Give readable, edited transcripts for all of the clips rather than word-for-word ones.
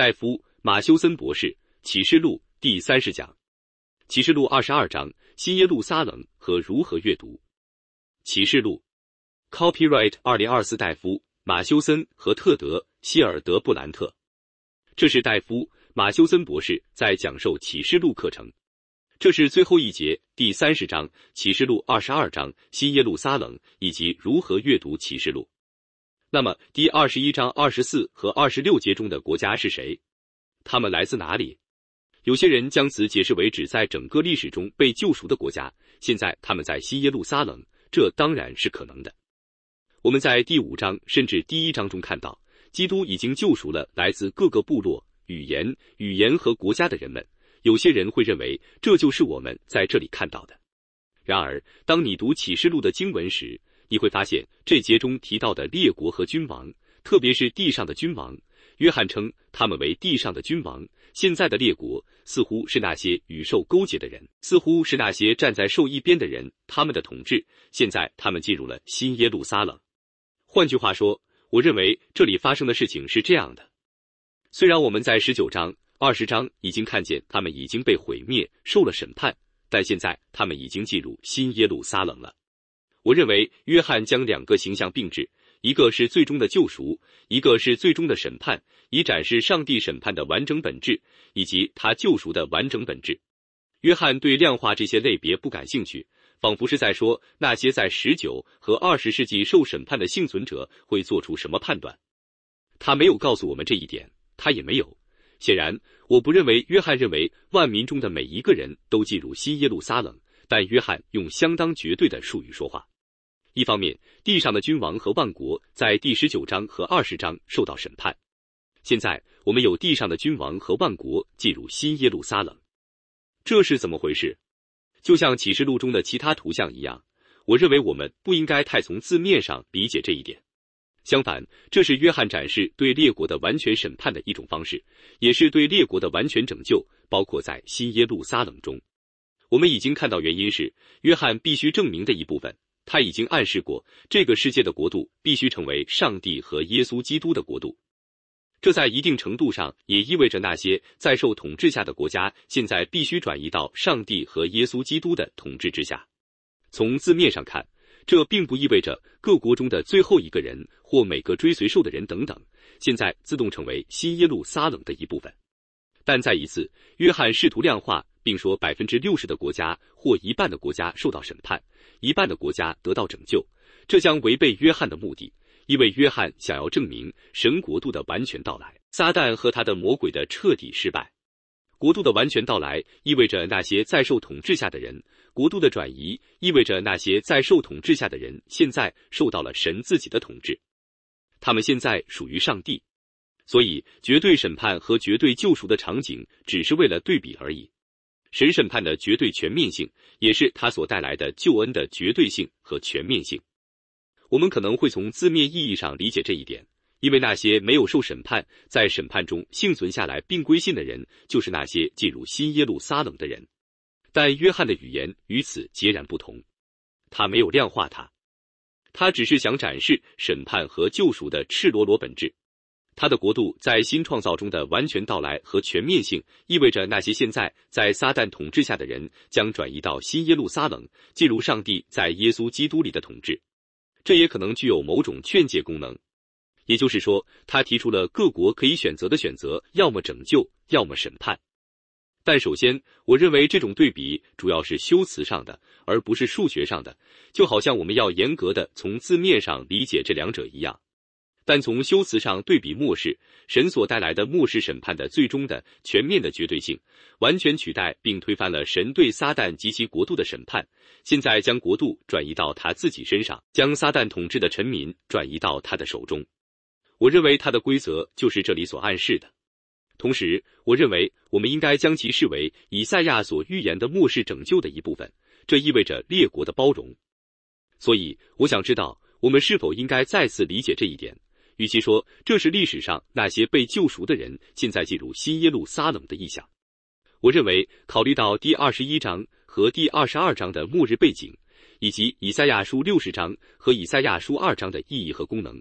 戴夫·马修森博士，启示录第30讲。启示录22章，新耶路撒冷和如何阅读。启示录 Copyright 2024戴夫·马修森和特德·希尔德布兰特。这是戴夫·马修森博士在讲授启示录课程。这是最后一节第30章，启示录22章，新耶路撒冷以及如何阅读启示录。那么第21章24和26节中的国家是谁？他们来自哪里？有些人将此解释为指在整个历史中被救赎的国家，现在他们在新耶路撒冷，这当然是可能的。我们在第5章甚至第1章中看到，基督已经救赎了来自各个部落、语言和国家的人们。有些人会认为这就是我们在这里看到的。然而，当你读启示录的经文时，你会发现这节中提到的列国和君王，特别是地上的君王，约翰称他们为地上的君王。现在的列国似乎是那些与兽勾结的人，似乎是那些站在兽一边的人，他们的统治。现在他们进入了新耶路撒冷。换句话说，我认为这里发生的事情是这样的。虽然我们在19章、20章已经看见他们已经被毁灭，受了审判，但现在他们已经进入新耶路撒冷了。我认为约翰将两个形象并置，一个是最终的救赎，一个是最终的审判，以展示上帝审判的完整本质，以及他救赎的完整本质。约翰对量化这些类别不感兴趣，仿佛是在说那些在19和20世纪受审判的幸存者会做出什么判断。他没有告诉我们这一点，他也没有。显然，我不认为约翰认为万民中的每一个人都进入新耶路撒冷，但约翰用相当绝对的术语说话。一方面，地上的君王和万国在第19章和20章受到审判。现在我们有地上的君王和万国进入新耶路撒冷，这是怎么回事？就像启示录中的其他图像一样，我认为我们不应该太从字面上理解这一点。相反，这是约翰展示对列国的完全审判的一种方式，也是对列国的完全拯救，包括在新耶路撒冷中。我们已经看到原因是约翰必须证明的一部分。他已经暗示过，这个世界的国度必须成为上帝和耶稣基督的国度。这在一定程度上也意味着那些在受统治下的国家现在必须转移到上帝和耶稣基督的统治之下。从字面上看，这并不意味着各国中的最后一个人或每个追随兽的人等等，现在自动成为新耶路撒冷的一部分。但再一次，约翰试图量化，并说 60% 的国家或一半的国家受到审判，一半的国家得到拯救，这将违背约翰的目的，因为约翰想要证明神国度的完全到来，撒旦和他的魔鬼的彻底失败。国度的完全到来意味着那些在受统治下的人，国度的转移意味着那些在受统治下的人现在受到了神自己的统治，他们现在属于上帝。所以绝对审判和绝对救赎的场景只是为了对比而已。神审判的绝对全面性，也是他所带来的救恩的绝对性和全面性。我们可能会从字面意义上理解这一点，因为那些没有受审判，在审判中幸存下来并归信的人，就是那些进入新耶路撒冷的人。但约翰的语言与此截然不同，他没有量化它，他只是想展示审判和救赎的赤裸裸本质。他的国度在新创造中的完全到来和全面性，意味着那些现在在撒旦统治下的人将转移到新耶路撒冷，进入上帝在耶稣基督里的统治。这也可能具有某种劝诫功能，也就是说，他提出了各国可以选择的选择，要么拯救，要么审判。但首先，我认为这种对比主要是修辞上的，而不是数学上的，就好像我们要严格的从字面上理解这两者一样。但从修辞上对比末世，神所带来的末世审判的最终的全面的绝对性，完全取代并推翻了神对撒旦及其国度的审判，现在将国度转移到他自己身上，将撒旦统治的臣民转移到他的手中。我认为他的规则就是这里所暗示的。同时，我认为我们应该将其视为以赛亚所预言的末世拯救的一部分，这意味着列国的包容。所以，我想知道我们是否应该再次理解这一点。与其说这是历史上那些被救赎的人现在进入新耶路撒冷的意象，我认为考虑到第21章和第22章的末日背景，以及以赛亚书60章和以赛亚书2章的意义和功能，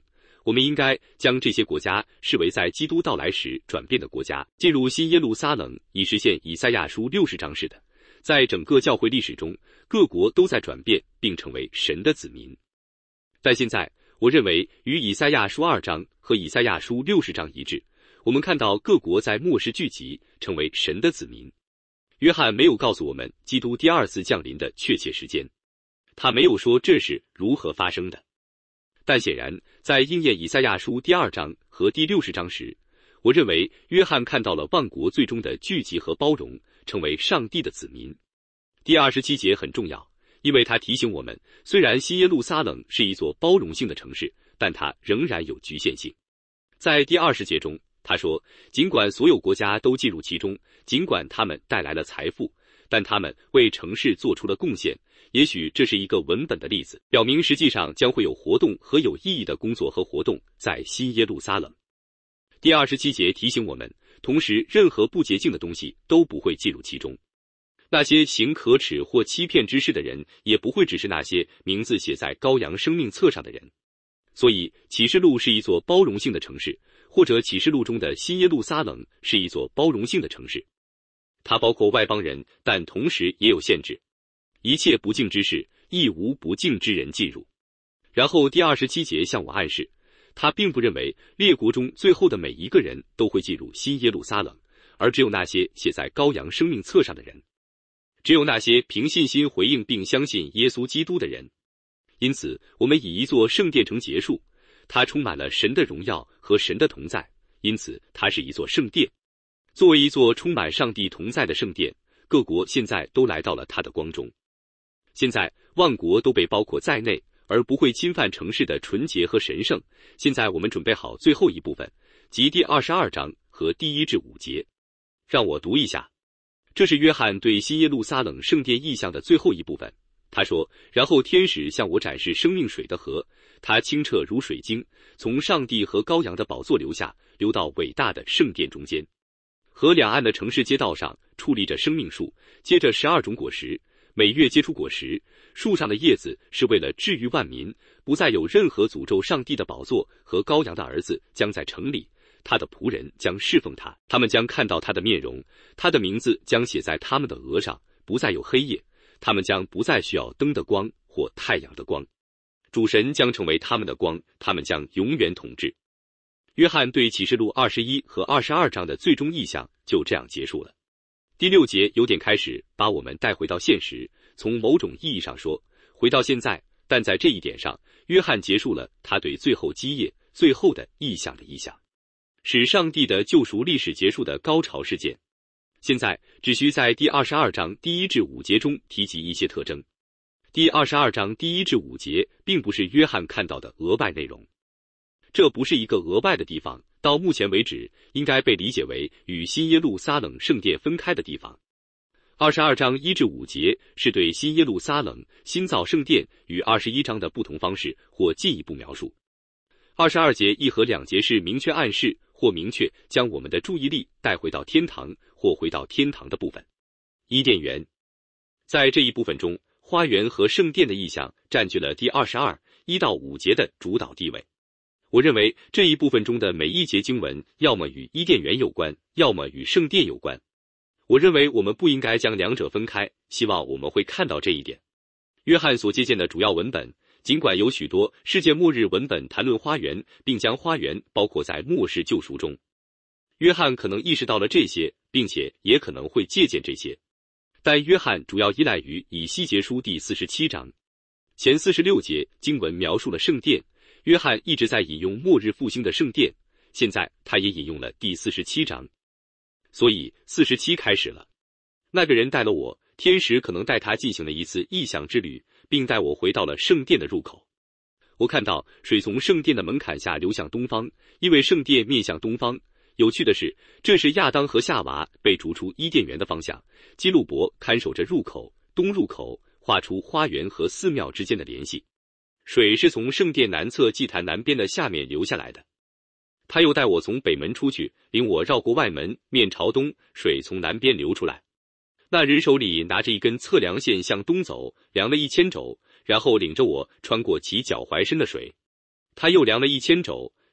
我们应该将这些国家视为在基督到来时转变的国家。进入新耶路撒冷以实现以赛亚书60章似的，在整个教会历史中，各国都在转变并成为神的子民。但现在，我认为与以赛亚书2章和以赛亚书60章一致，我们看到各国在末世聚集，成为神的子民。约翰没有告诉我们基督第二次降临的确切时间，他没有说这是如何发生的。但显然，在应验以赛亚书第2章和第60章时，我认为约翰看到了万国最终的聚集和包容，成为上帝的子民。第27节很重要，因为它提醒我们，虽然新耶路撒冷是一座包容性的城市，但它仍然有局限性。在第20节中，他说，尽管所有国家都进入其中，尽管他们带来了财富，但他们为城市做出了贡献。也许这是一个文本的例子，表明实际上将会有活动和有意义的工作和活动在新耶路撒冷。第27节提醒我们，同时任何不洁净的东西都不会进入其中。那些行可耻或欺骗之事的人，也不会只是那些名字写在羔羊生命册上的人。所以启示录是一座包容性的城市，或者启示录中的新耶路撒冷是一座包容性的城市。它包括外邦人，但同时也有限制。一切不敬之事，亦无不敬之人进入。然后第27节向我暗示，他并不认为列国中最后的每一个人都会进入新耶路撒冷，而只有那些写在羔羊生命册上的人，只有那些凭信心回应并相信耶稣基督的人。因此，我们以一座圣殿城结束，它充满了神的荣耀和神的同在，因此它是一座圣殿。作为一座充满上帝同在的圣殿，各国现在都来到了它的光中。现在万国都被包括在内，而不会侵犯城市的纯洁和神圣。现在我们准备好最后一部分，即第22章和第1至5节。让我读一下，这是约翰对新耶路撒冷圣殿意象的最后一部分。他说，然后天使向我展示生命水的河，它清澈如水晶，从上帝和羔羊的宝座流下，流到伟大的圣殿中间。河两岸的城市街道上矗立着生命树，结着12种果实，每月结出果实，树上的叶子是为了治愈万民，不再有任何诅咒上帝的宝座和羔羊的儿子将在城里，他的仆人将侍奉他，他们将看到他的面容，他的名字将写在他们的额上，不再有黑夜，他们将不再需要灯的光或太阳的光，主神将成为他们的光，他们将永远统治。约翰对启示录21和22章的最终意象就这样结束了。第6节有点开始把我们带回到现实，从某种意义上说，回到现在，但在这一点上，约翰结束了他对最后基业、最后的意象的意象，使上帝的救赎历史结束的高潮事件。现在只需在第22章第1至5节中提及一些特征。第22章第1至5节并不是约翰看到的额外内容，这不是一个额外的地方，到目前为止应该被理解为与新耶路撒冷圣殿分开的地方。22章1至5节是对新耶路撒冷新造圣殿与21章的不同方式或进一步描述。22节1和2节是明确暗示或明确将我们的注意力带回到天堂或回到天堂的部分。伊甸园，在这一部分中，花园和圣殿的意象占据了第22、1到5节的主导地位。我认为这一部分中的每一节经文要么与伊甸园有关，要么与圣殿有关。我认为我们不应该将两者分开，希望我们会看到这一点。约翰所借鉴的主要文本，尽管有许多世界末日文本谈论花园，并将花园包括在末世救赎中，约翰可能意识到了这些，并且也可能会借鉴这些。但约翰主要依赖于以西结书第47章。前46节经文描述了圣殿，约翰一直在引用末日复兴的圣殿，现在他也引用了第47章。所以47开始了。那个人带了我，天使可能带他进行了一次异象之旅，并带我回到了圣殿的入口。我看到水从圣殿的门槛下流向东方，因为圣殿面向东方。有趣的是，这是亚当和夏娃被逐出伊甸园的方向。基路伯看守着入口，东入口，画出花园和寺庙之间的联系。水是从圣殿南侧祭坛南边的下面流下来的。他又带我从北门出去，领我绕过外门，面朝东，水从南边流出来。那人手里拿着一根测量线向东走，量了1000肘，然后领着我穿过其脚踝深的水。他又量了1000肘，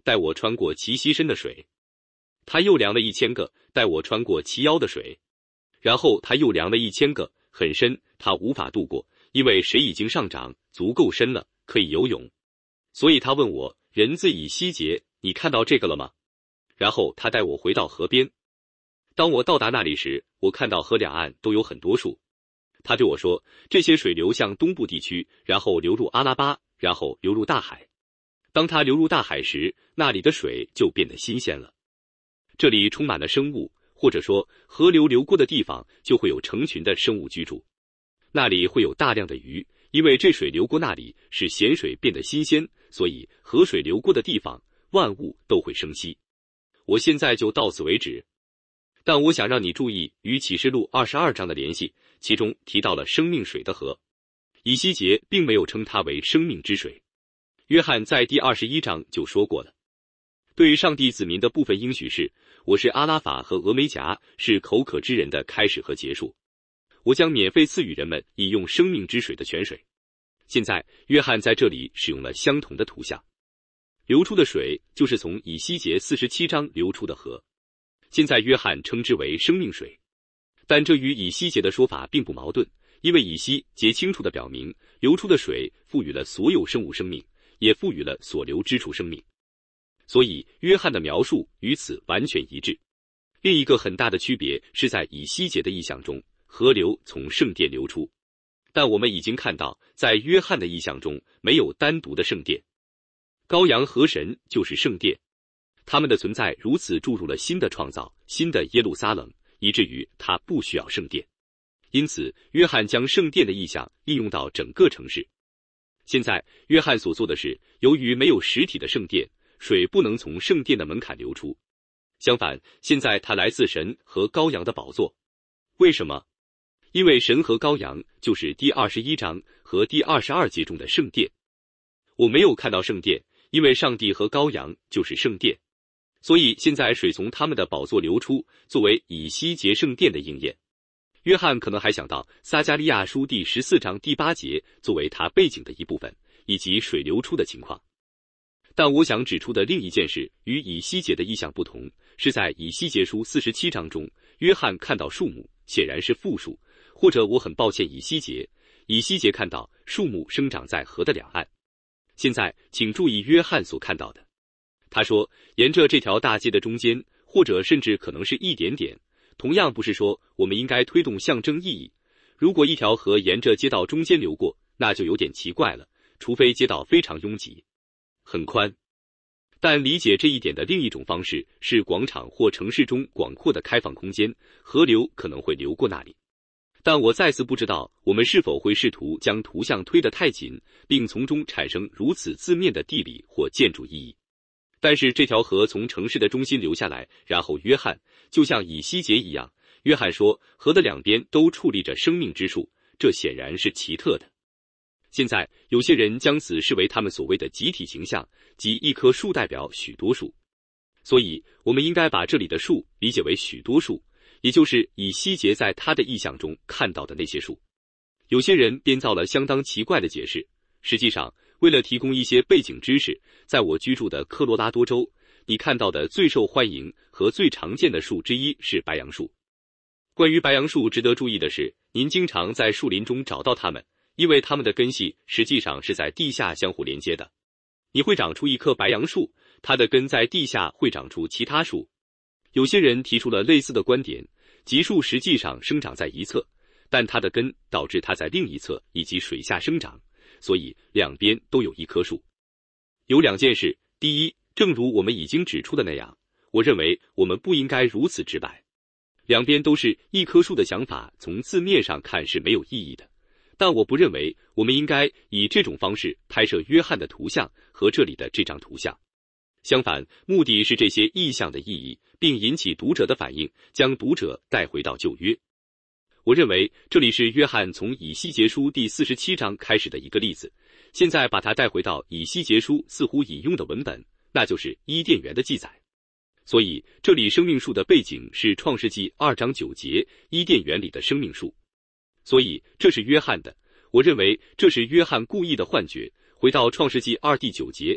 带我穿过其膝深的水，他又量了1000个，带我穿过其腰的水，然后他又量了1000个，很深，他无法渡过，因为水已经上涨，足够深了，可以游泳。所以他问我，人子以西结，你看到这个了吗？然后他带我回到河边。当我到达那里时，我看到河两岸都有很多树。他对我说，这些水流向东部地区，然后流入阿拉巴，然后流入大海。当它流入大海时，那里的水就变得新鲜了。这里充满了生物，或者说河流流过的地方就会有成群的生物居住。那里会有大量的鱼，因为这水流过那里使咸水变得新鲜，所以河水流过的地方万物都会生息。我现在就到此为止。但我想让你注意与启示录22章的联系，其中提到了生命水的河。以西结并没有称它为生命之水。约翰在第21章就说过了。对于上帝子民的部分应许是，我是阿拉法和俄梅戛，是口渴之人的开始和结束。我将免费赐予人们饮用生命之水的泉水。现在约翰在这里使用了相同的图像。流出的水就是从以西结47章流出的河。现在约翰称之为生命水，但这与以西结的说法并不矛盾，因为以西结清楚地表明，流出的水赋予了所有生物生命，也赋予了所流之处生命。所以约翰的描述与此完全一致。另一个很大的区别是在以西结的意象中，河流从圣殿流出，但我们已经看到，在约翰的意象中没有单独的圣殿。羔羊和神就是圣殿。他们的存在如此注入了新的创造，新的耶路撒冷，以至于它不需要圣殿。因此，约翰将圣殿的意象应用到整个城市。现在，约翰所做的是，由于没有实体的圣殿，水不能从圣殿的门槛流出。相反，现在它来自神和羔羊的宝座。为什么？因为神和羔羊就是第21章和第22节中的圣殿。我没有看到圣殿，因为上帝和羔羊就是圣殿。所以现在水从他们的宝座流出，作为以西结圣殿的应验。约翰可能还想到撒迦利亚书第14章第8节作为他背景的一部分，以及水流出的情况。但我想指出的另一件事与以西结的意象不同，是在以西结书47章中，约翰看到树木，显然是复数，或者我很抱歉以西结看到树木生长在河的两岸。现在请注意约翰所看到的。他说，沿着这条大街的中间，或者甚至可能是一点点，同样不是说我们应该推动象征意义。如果一条河沿着街道中间流过，那就有点奇怪了，除非街道非常拥挤，很宽。但理解这一点的另一种方式是广场或城市中广阔的开放空间，河流可能会流过那里。但我再次不知道我们是否会试图将图像推得太紧，并从中产生如此字面的地理或建筑意义。但是这条河从城市的中心流下来，然后约翰就像以西结一样，约翰说河的两边都矗立着生命之树，这显然是奇特的。现在有些人将此视为他们所谓的集体形象，即一棵树代表许多树。所以我们应该把这里的树理解为许多树，也就是以西结在他的意象中看到的那些树。有些人编造了相当奇怪的解释，实际上为了提供一些背景知识，在我居住的科罗拉多州，你看到的最受欢迎和最常见的树之一是白杨树。关于白杨树值得注意的是，您经常在树林中找到它们，因为它们的根系实际上是在地下相互连接的。你会长出一棵白杨树，它的根在地下会长出其他树。有些人提出了类似的观点，即树实际上生长在一侧，但它的根导致它在另一侧以及水下生长，所以两边都有一棵树。有两件事，第一，正如我们已经指出的那样，我认为我们不应该如此直白。两边都是一棵树的想法从字面上看是没有意义的，但我不认为我们应该以这种方式拍摄约翰的图像和这里的这张图像。相反，目的是这些意象的意义，并引起读者的反应，将读者带回到旧约。我认为这里是约翰从以西结书第47章开始的一个例子，现在把它带回到以西结书似乎引用的文本，那就是伊甸园的记载。所以这里生命树的背景是创世纪2章9节伊甸园里的生命树。所以这是约翰的，我认为这是约翰故意的幻觉，回到创世纪2第9节，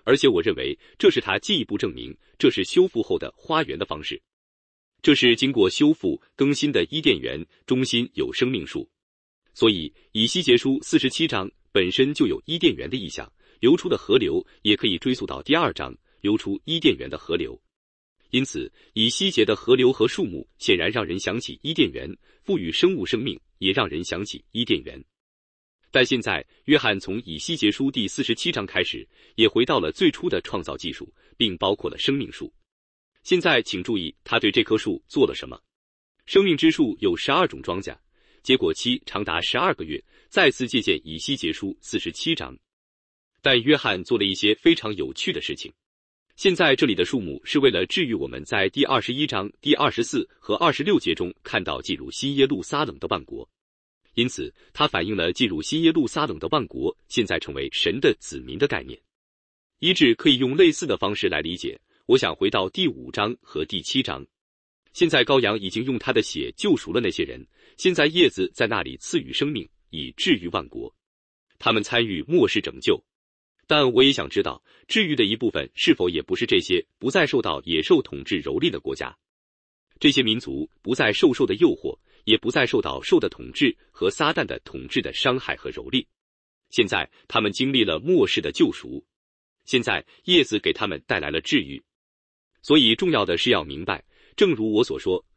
而且我认为这是他进一步证明这是修复后的花园的方式。这是经过修复更新的伊甸园，中心有生命树。所以以西结书47章本身就有伊甸园的意象，流出的河流也可以追溯到第2章流出伊甸园的河流。因此以西结的河流和树木显然让人想起伊甸园，赋予生物生命也让人想起伊甸园。但现在约翰从以西结书第47章开始，也回到了最初的创造技术，并包括了生命树。现在请注意他对这棵树做了什么。生命之树有12种庄稼，结果期长达12个月，再次借鉴以西结书47章。但约翰做了一些非常有趣的事情。现在这里的树木是为了治愈我们在第21章第24和26节中看到进入新耶路撒冷的万国。因此它反映了进入新耶路撒冷的万国现在成为神的子民的概念。医治可以用类似的方式来理解，我想回到第5章和第7章。现在羔羊已经用他的血救赎了那些人，现在叶子在那里赐予生命，以治愈万国。他们参与末世拯救。但我也想知道，治愈的一部分是否也不是这些不再受到野兽统治蹂躏的国家。这些民族不再受兽的诱惑，也不再受到兽的统治和撒旦的统治的伤害和蹂躏。现在他们经历了末世的救赎，现在叶子给他们带来了治愈。所以重要的是要明白，正如我所说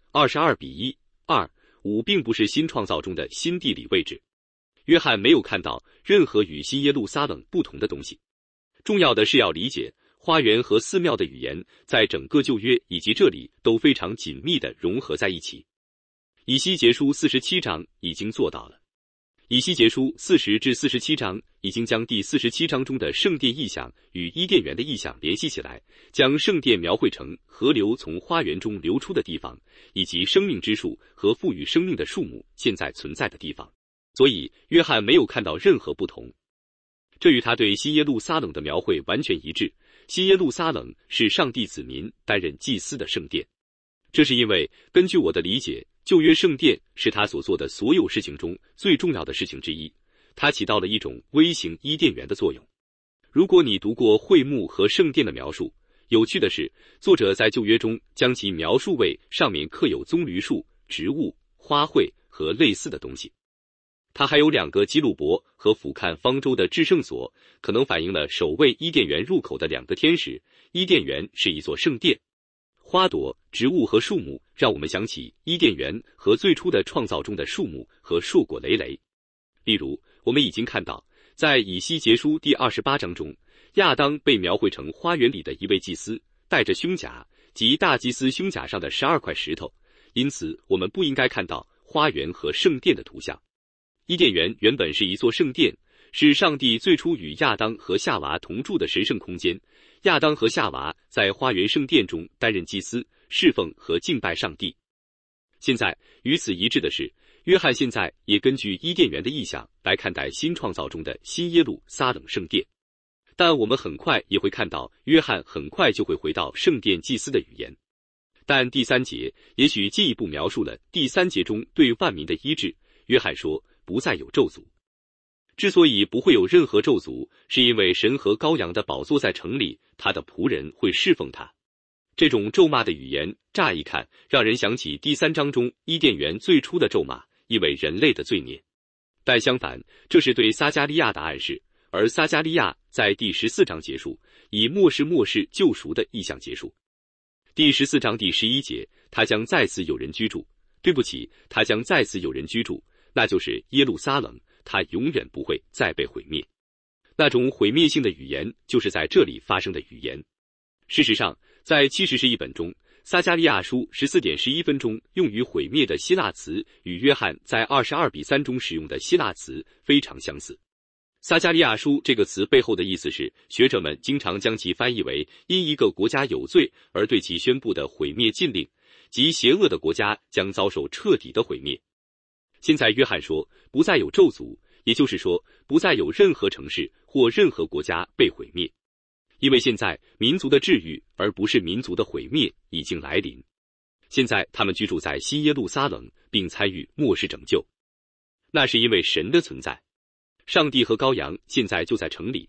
，22:1:2:5并不是新创造中的新地理位置。约翰没有看到任何与新耶路撒冷不同的东西。重要的是要理解花园和寺庙的语言在整个旧约以及这里都非常紧密地融合在一起。以西结书47章已经做到了。以西结书40至47章已经将第47章中的圣殿意象与伊甸园的意象联系起来，将圣殿描绘成河流从花园中流出的地方，以及生命之树和赋予生命的树木现在存在的地方。所以约翰没有看到任何不同，这与他对新耶路撒冷的描绘完全一致。新耶路撒冷是上帝子民担任祭司的圣殿，这是因为根据我的理解，旧约圣殿是他所做的所有事情中最重要的事情之一，它起到了一种微型伊甸园的作用。如果你读过会幕和圣殿的描述，有趣的是，作者在旧约中将其描述为上面刻有棕榈树、植物、花卉和类似的东西。它还有2个基路伯和俯瞰方舟的至圣所，可能反映了守卫伊甸园入口的2个天使。伊甸园是一座圣殿。花朵、植物和树木让我们想起伊甸园和最初的创造中的树木和硕果累累。例如，我们已经看到，在以西结书第28章中，亚当被描绘成花园里的一位祭司，带着胸甲及大祭司胸甲上的12块石头，因此我们不应该看到花园和圣殿的图像。伊甸园原本是一座圣殿，是上帝最初与亚当和夏娃同住的神圣空间。亚当和夏娃在花园圣殿中担任祭司，侍奉和敬拜上帝。现在与此一致的是，约翰现在也根据伊甸园的意象来看待新创造中的新耶路撒冷圣殿。但我们很快也会看到，约翰很快就会回到圣殿祭司的语言。但第3节也许进一步描述了第3节中对万民的医治。约翰说不再有咒诅。之所以不会有任何咒诅，是因为神和羔羊的宝座在城里，他的仆人会侍奉他。这种咒骂的语言乍一看让人想起第3章中伊甸园最初的咒骂，意为人类的罪孽。但相反，这是对撒迦利亚的暗示，而撒迦利亚在第14章结束，以末世救赎的意象结束。第14章第11节，他将再次有人居住。对不起，他将再次有人居住，那就是耶路撒冷，它永远不会再被毁灭。那种毁灭性的语言就是在这里发生的语言。事实上，在70士译本中，撒迦利亚书14:11中用于毁灭的希腊词与约翰在22:3中使用的希腊词非常相似。撒迦利亚书这个词背后的意思是，学者们经常将其翻译为因一个国家有罪而对其宣布的毁灭禁令，即邪恶的国家将遭受彻底的毁灭。现在约翰说不再有咒诅，也就是说不再有任何城市或任何国家被毁灭，因为现在民族的治愈而不是民族的毁灭已经来临。现在他们居住在新耶路撒冷，并参与末世拯救，那是因为神的存在。上帝和羔羊现在就在城里，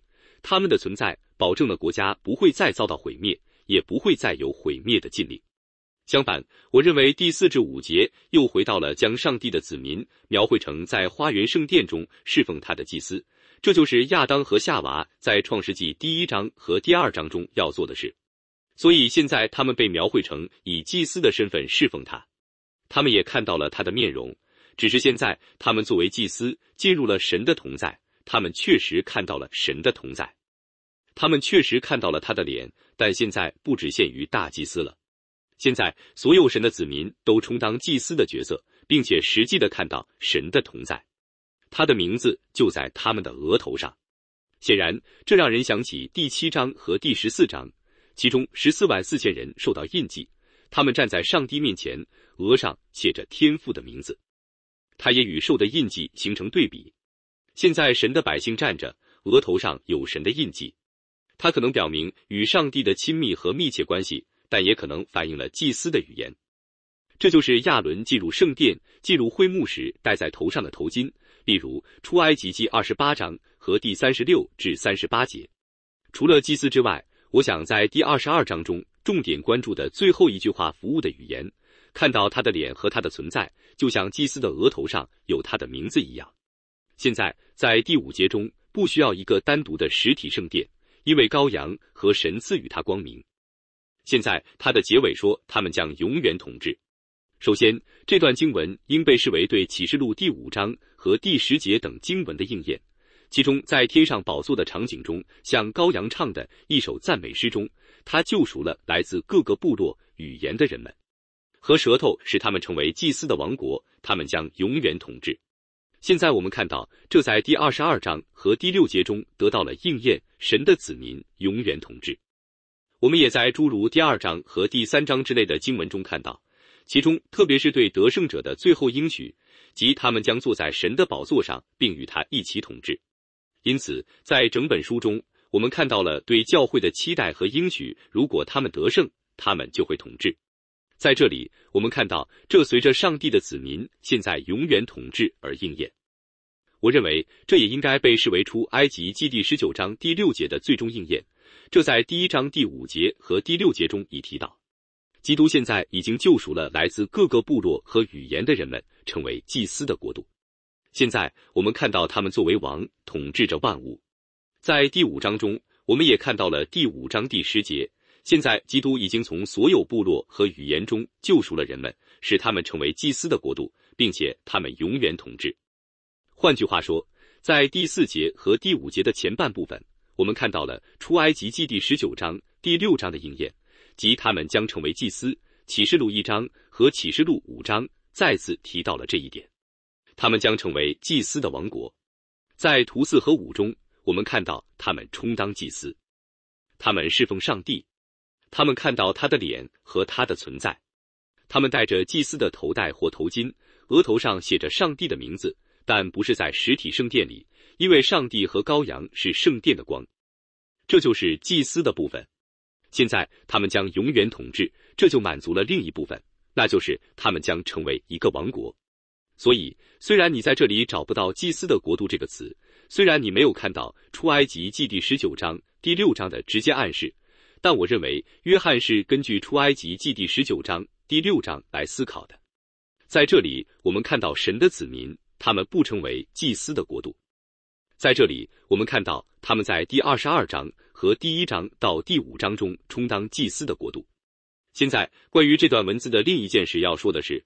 他们的存在保证了国家不会再遭到毁灭，也不会再有毁灭的禁令。相反，我认为第4至5节又回到了将上帝的子民描绘成在花园圣殿中侍奉他的祭司，这就是亚当和夏娃在创世纪第1章和第2章中要做的事。所以现在他们被描绘成以祭司的身份侍奉他，他们也看到了他的面容，只是现在他们作为祭司进入了神的同在，他们确实看到了神的同在，他们确实看到了他的脸，但现在不只限于大祭司了。现在所有神的子民都充当祭司的角色，并且实际的看到神的同在，他的名字就在他们的额头上。显然，这让人想起第7章和第14章，其中144000人受到印记，他们站在上帝面前，额上写着天父的名字，他也与兽的印记形成对比。现在神的百姓站着，额头上有神的印记，它可能表明与上帝的亲密和密切关系，但也可能反映了祭司的语言。这就是亚伦进入圣殿、进入会幕时戴在头上的头巾，例如出埃及记28章和第36至38节。除了祭司之外，我想在第22章中重点关注的最后一句话服务的语言，看到他的脸和他的存在，就像祭司的额头上有他的名字一样。现在在第5节中不需要一个单独的实体圣殿，因为羔羊和神赐予他光明。现在他的结尾说他们将永远统治。首先，这段经文应被视为对启示录第5章和第10节等经文的应验，其中在天上宝座的场景中向羔羊唱的一首赞美诗中，他救赎了来自各个部落语言的人们，和舌头使他们成为祭司的王国，他们将永远统治。现在我们看到这在第22章和第6节中得到了应验，神的子民永远统治。我们也在诸如第2章和第3章之类的经文中看到，其中特别是对得胜者的最后应许，即他们将坐在神的宝座上，并与他一起统治。因此，在整本书中，我们看到了对教会的期待和应许，如果他们得胜，他们就会统治。在这里，我们看到这随着上帝的子民现在永远统治而应验。我认为这也应该被视为出埃及记第19章第6节的最终应验，这在第1章第5节和第6节中已提到。基督现在已经救赎了来自各个部落和语言的人们，成为祭司的国度。现在我们看到他们作为王，统治着万物。在第5章中，我们也看到了第5章第10节，现在基督已经从所有部落和语言中救赎了人们，使他们成为祭司的国度，并且他们永远统治。换句话说，在第4节和第5节的前半部分，我们看到了出埃及记第19章第6章的应验，即他们将成为祭司。启示录1章和启示录5章再次提到了这一点，他们将成为祭司的王国。在图4和5中，我们看到他们充当祭司，他们侍奉上帝，他们看到他的脸和他的存在，他们戴着祭司的头带或头巾，额头上写着上帝的名字，但不是在实体圣殿里，因为上帝和羔羊是圣殿的光。这就是祭司的部分。现在他们将永远统治，这就满足了另一部分，那就是他们将成为一个王国。所以，虽然你在这里找不到祭司的国度这个词，虽然你没有看到出埃及记第19章第6章的直接暗示，但我认为约翰是根据出埃及记第19章第6章来思考的。在这里，我们看到神的子民，他们不成为祭司的国度。在这里，我们看到他们在第22章和第1章到第5章中充当祭司的国度。现在，关于这段文字的另一件事要说的是，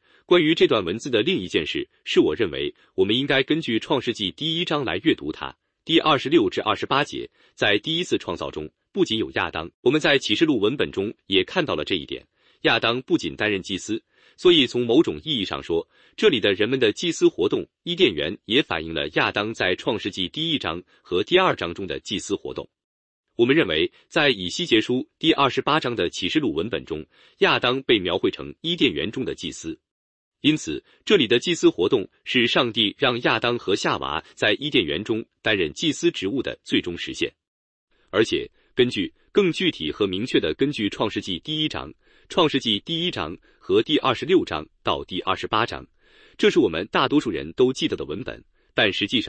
是我认为我们应该根据创世纪第1章来阅读它。第26至28节，在第一次创造中，不仅有亚当，我们在启示录文本中也看到了这一点。亚当不仅担任祭司，所以从某种意义上说，这里的人们的祭司活动，伊甸园也反映了亚当在创世纪第1章和第2章中的祭司活动。我们认为，在以西结书第28章的启示录文本中，亚当被描绘成伊甸园中的祭司。因此，这里的祭司活动是上帝让亚当和夏娃在伊甸园中担任祭司职务的最终实现。而且，更具体和明确的根据创世纪第1章和第26章到第28章，这是我们大多数人都记得的文本，但实际上，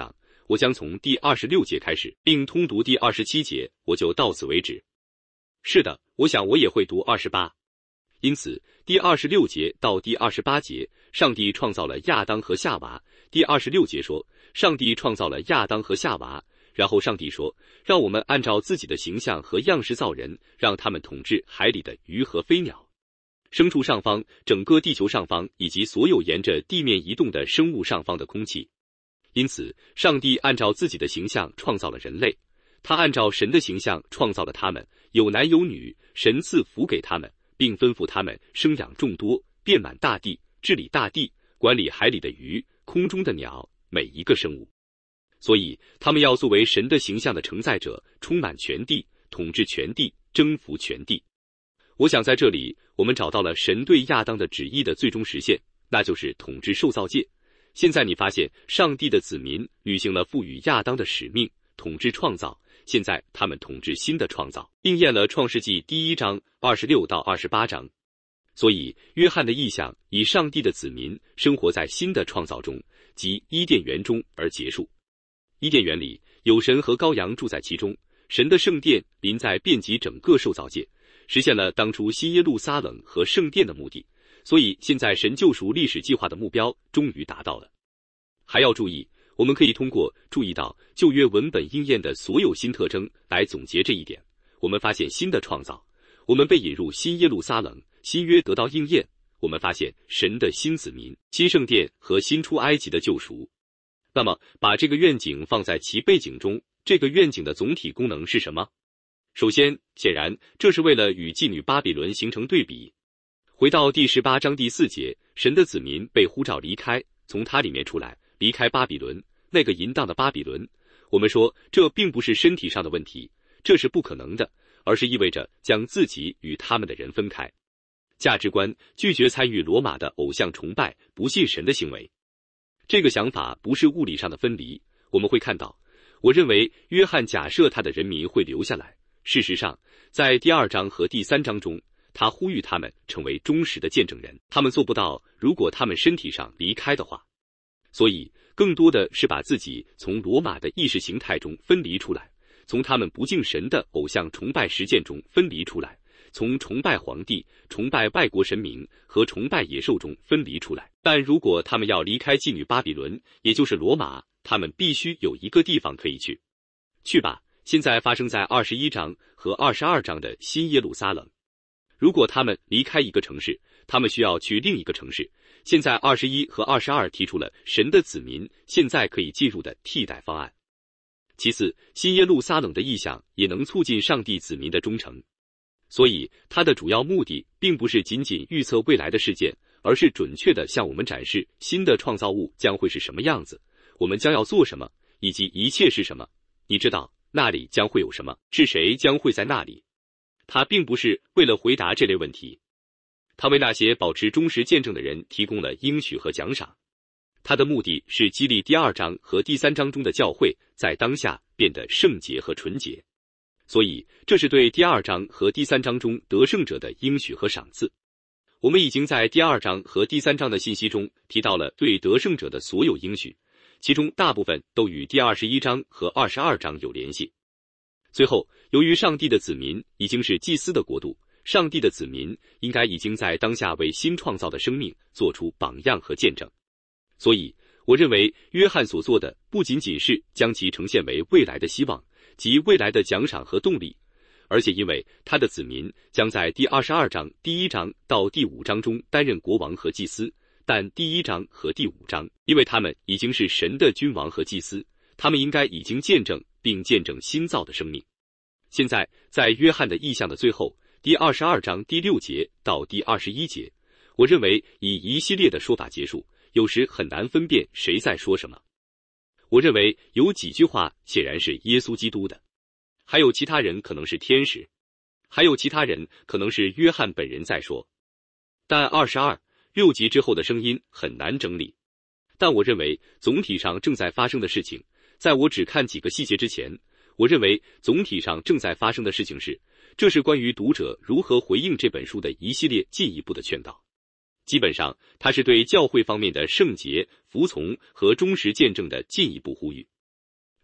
我将从第26节开始，并通读第27节，我就到此为止。是的，我想我也会读28。因此，第26节到第28节，上帝创造了亚当和夏娃。第26节说，上帝创造了亚当和夏娃，然后上帝说，让我们按照自己的形象和样式造人，让他们统治海里的鱼和飞鸟、牲畜上方、整个地球上方，以及所有沿着地面移动的生物上方的空气。因此，上帝按照自己的形象创造了人类，他按照神的形象创造了他们，有男有女，神赐福给他们，并吩咐他们生养众多，遍满大地，治理大地，管理海里的鱼，空中的鸟，每一个生物。所以他们要作为神的形象的承载者，充满全地，统治全地，征服全地。我想在这里我们找到了神对亚当的旨意的最终实现，那就是统治受造界。现在你发现上帝的子民履行了赋予亚当的使命，统治创造，现在他们统治新的创造，应验了创世纪1章26到28章。所以约翰的意象以上帝的子民生活在新的创造中，即伊甸园中而结束。伊甸园里有神和羔羊住在其中，神的圣殿临在遍及整个受造界，实现了当初新耶路撒冷和圣殿的目的。所以现在神救赎历史计划的目标终于达到了。还要注意，我们可以通过注意到旧约文本应验的所有新特征来总结这一点。我们发现新的创造，我们被引入新耶路撒冷，新约得到应验，我们发现神的新子民、新圣殿和新出埃及的救赎。那么把这个愿景放在其背景中，这个愿景的总体功能是什么？首先，显然这是为了与妓女巴比伦形成对比。回到第18章第4节，神的子民被呼召离开，从它里面出来，离开巴比伦，那个淫荡的巴比伦。我们说这并不是身体上的问题，这是不可能的，而是意味着将自己与他们的人分开。价值观拒绝参与罗马的偶像崇拜、不信神的行为。这个想法不是物理上的分离。我们会看到，我认为约翰假设他的人民会留下来。事实上，在第2章和第3章中，他呼吁他们成为忠实的见证人，他们做不到，如果他们身体上离开的话。所以，更多的是把自己从罗马的意识形态中分离出来，从他们不敬神的偶像崇拜实践中分离出来，从崇拜皇帝、崇拜外国神明和崇拜野兽中分离出来。但如果他们要离开妓女巴比伦，也就是罗马，他们必须有一个地方可以去。去吧，现在发生在21章和22章的新耶路撒冷。如果他们离开一个城市，他们需要去另一个城市。现在21和22提出了神的子民现在可以进入的替代方案。其次，新耶路撒冷的意象也能促进上帝子民的忠诚。所以，它的主要目的并不是仅仅预测未来的事件，而是准确地向我们展示新的创造物将会是什么样子，我们将要做什么，以及一切是什么。你知道，那里将会有什么，是谁将会在那里。他并不是为了回答这类问题，他为那些保持忠实见证的人提供了应许和奖赏。他的目的是激励第2章和第3章中的教会在当下变得圣洁和纯洁。所以，这是对第2章和第3章中得胜者的应许和赏赐。我们已经在第2章和第3章的信息中提到了对得胜者的所有应许，其中大部分都与第21章和22章有联系。最后，由于上帝的子民已经是祭司的国度，上帝的子民应该已经在当下为新创造的生命做出榜样和见证。所以，我认为约翰所做的不仅仅是将其呈现为未来的希望及未来的奖赏和动力，而且因为他的子民将在第22章第1章到第5章中担任国王和祭司，但第1章和第5章，因为他们已经是神的君王和祭司，他们应该已经见证并见证新造的生命。现在，在约翰的意象的最后，第22章第6节到第21节，我认为以一系列的说法结束，有时很难分辨谁在说什么。我认为有几句话显然是耶稣基督的，还有其他人可能是天使，还有其他人可能是约翰本人在说。但22、6节之后的声音很难整理。但我认为总体上正在发生的事情，在我只看几个细节之前，我认为总体上正在发生的事情是，这是关于读者如何回应这本书的一系列进一步的劝导。基本上，它是对教会方面的圣洁、服从和忠实见证的进一步呼吁。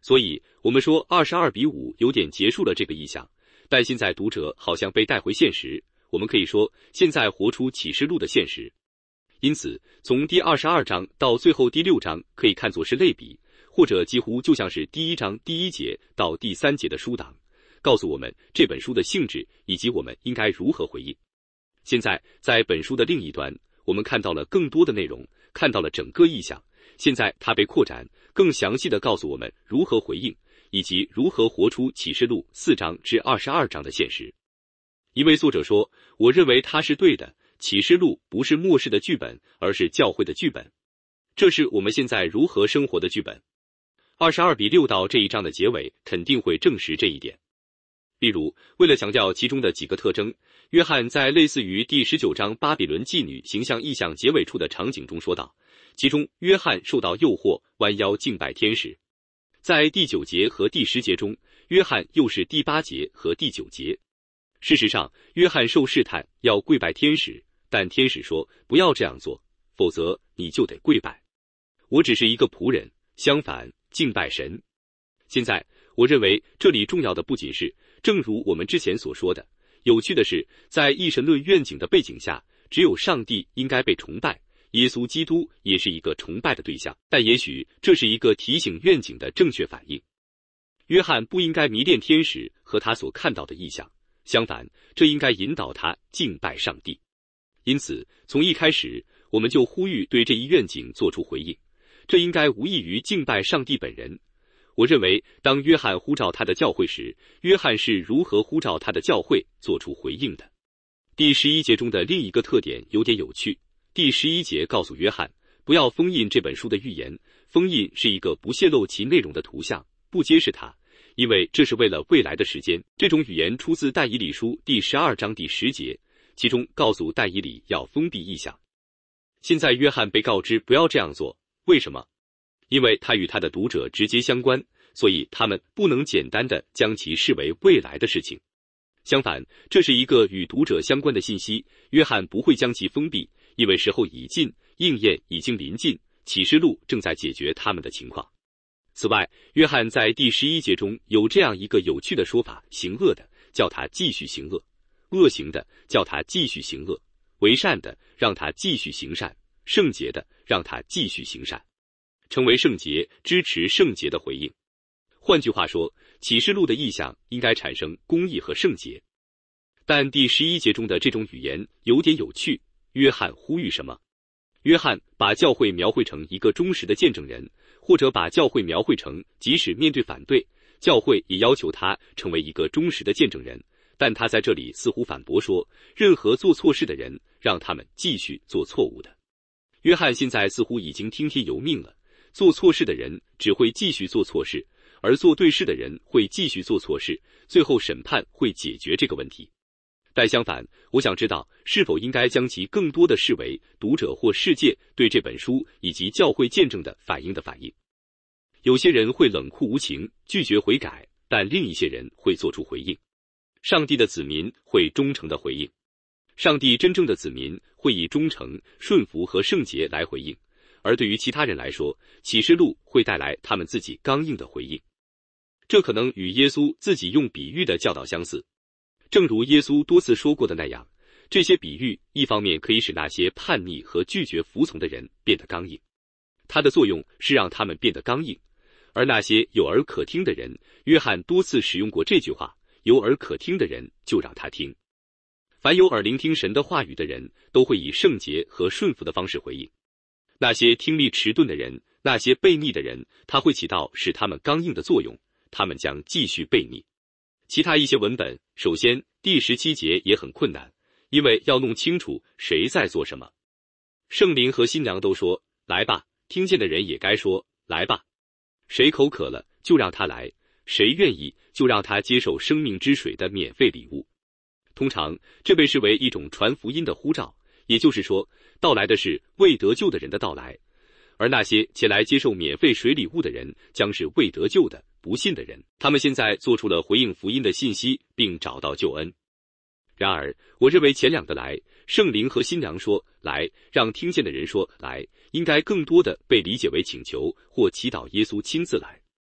所以我们说22:5有点结束了这个意象，但现在读者好像被带回现实，我们可以说现在活出启示录的现实。因此从第22章到最后第6章可以看作是类比，或者几乎就像是第1章第1节到第3节的书档，告诉我们这本书的性质以及我们应该如何回应。现在在本书的另一端，我们看到了更多的内容，看到了整个意象，现在它被扩展，更详细地告诉我们如何回应，以及如何活出启示录4章至22章的现实。一位作者说，我认为他是对的，启示录不是末世的剧本，而是教会的剧本。这是我们现在如何生活的剧本。22:6到这一章的结尾肯定会证实这一点。例如，为了强调其中的几个特征，约翰在类似于第19章巴比伦妓女形象意象结尾处的场景中说道，其中约翰受到诱惑，弯腰敬拜天使。在第9节和第10节中，约翰又是第8节和第9节。事实上，约翰受试探要跪拜天使，但天使说不要这样做，否则你就得跪拜。我只是一个仆人，相反，敬拜神。现在我认为这里重要的不仅是，正如我们之前所说的，有趣的是，在一神论愿景的背景下，只有上帝应该被崇拜，耶稣基督也是一个崇拜的对象，但也许这是一个提醒愿景的正确反应。约翰不应该迷恋天使和他所看到的异象，相反，这应该引导他敬拜上帝。因此，从一开始，我们就呼吁对这一愿景做出回应，这应该无异于敬拜上帝本人。我认为，当约翰呼召他的教会时，约翰是如何呼召他的教会做出回应的。第11节中的另一个特点有点有趣。第11节告诉约翰，不要封印这本书的预言，封印是一个不泄露其内容的图像，不揭示它，因为这是为了未来的时间。这种语言出自但以理书第12章第10节，其中告诉但以理要封闭异象。现在约翰被告知不要这样做，为什么？因为他与他的读者直接相关，所以他们不能简单地将其视为未来的事情。相反，这是一个与读者相关的信息，约翰不会将其封闭，因为时候已近，应验已经临近，启示录正在解决他们的情况。此外，约翰在第11节中有这样一个有趣的说法，行恶的叫他继续行恶，恶行的叫他继续行恶，为善的让他继续行善，圣洁的让他继续行善。成为圣洁，支持圣洁的回应。换句话说，启示录的意象应该产生公义和圣洁。但第11节中的这种语言有点有趣，约翰呼吁什么？约翰把教会描绘成一个忠实的见证人，或者把教会描绘成即使面对反对，教会也要求他成为一个忠实的见证人。但他在这里似乎反驳说，任何做错事的人，让他们继续做错误的。约翰现在似乎已经听天由命了，做错事的人只会继续做错事，而做对事的人会继续做错事，最后审判会解决这个问题。但相反，我想知道是否应该将其更多的视为读者或世界对这本书以及教会见证的反应的反应。有些人会冷酷无情，拒绝悔改，但另一些人会做出回应。上帝的子民会忠诚的回应。上帝真正的子民会以忠诚、顺服和圣洁来回应。而对于其他人来说，启示录会带来他们自己刚硬的回应。这可能与耶稣自己用比喻的教导相似。正如耶稣多次说过的那样，这些比喻一方面可以使那些叛逆和拒绝服从的人变得刚硬，它的作用是让他们变得刚硬。而那些有耳可听的人，约翰多次使用过这句话，有耳可听的人就让他听。凡有耳聆听神的话语的人，都会以圣洁和顺服的方式回应。那些听力迟钝的人，那些悖逆的人，他会起到使他们刚硬的作用，他们将继续悖逆。其他一些文本，首先第17节也很困难，因为要弄清楚谁在做什么。圣灵和新娘都说来吧，听见的人也该说来吧。谁口渴了就让他来，谁愿意就让他接受生命之水的免费礼物。通常这被视为一种传福音的呼召，也就是说，到来的是未得救的人的到来，而那些前来接受免费水礼物的人将是未得救的不信的人。他们现在做出了回应福音的信息，并找到救恩。然而，我认为前两个来，圣灵和新娘说来，让听见的人说来，应该更多的被理解为请求或祈祷耶稣亲自来。